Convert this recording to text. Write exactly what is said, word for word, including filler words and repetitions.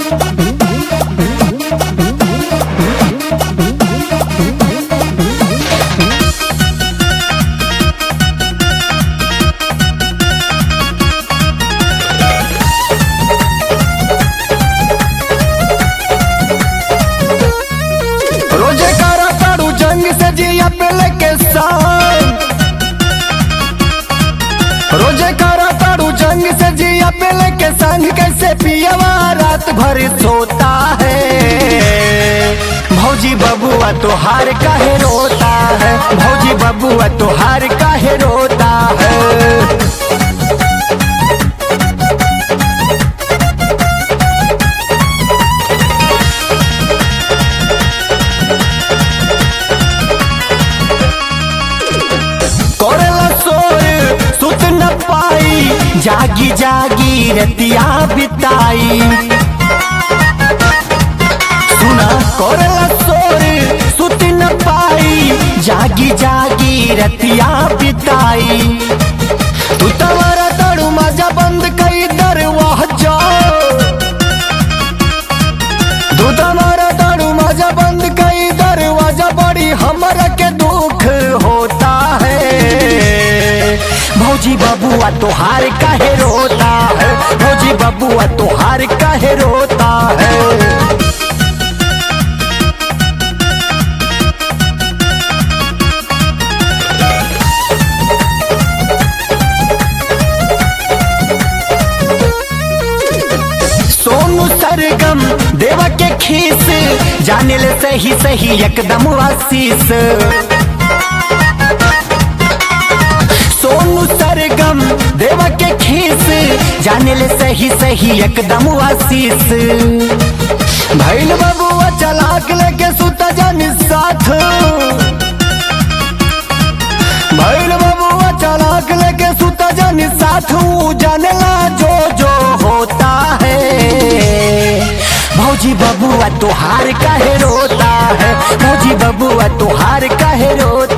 रोजे करा तारू जंग से जिया पे लेके सान, रोजे करा तारू जंग से जिया पे लेके संग कैसे पियवा रात भर सोता है। भौजी बबुआ तोहार काहे रोता है, भौजी बबुआ तोहार काहे रोता है। कोरेला सोर सुत न पाई, जागी जागी रतिया बिताई। सुना कोरेला सोर सुत न पाई, जागी जागी रतिया बिताई। तू तवारा ताड़ू मजा बंद कई दरवाजा, तू तवारा ताड़ू मजा बंद कई दरवाजा, बड़ी हमरा के दुख होता है। भौजी बबुआ तोहार काहे रोता है, भौजी बबुआ तोहार काहे रोता है। सोनू सरगम देवा के खीस, जाने ले सही सही एकदम आशीष। सोनू सरगम देवा के खीस, जाने ले सही सही एकदम आशीष। भैल बबुआ चलाक लेके सुता जानी साथ, भैल बबुआ चलाक लेके सुता जानी साथ। जाने ला जो जो होता है। भौजी बबुआ तोहार काहे रोता है, भौजी बबुआ तोहार काहे रोता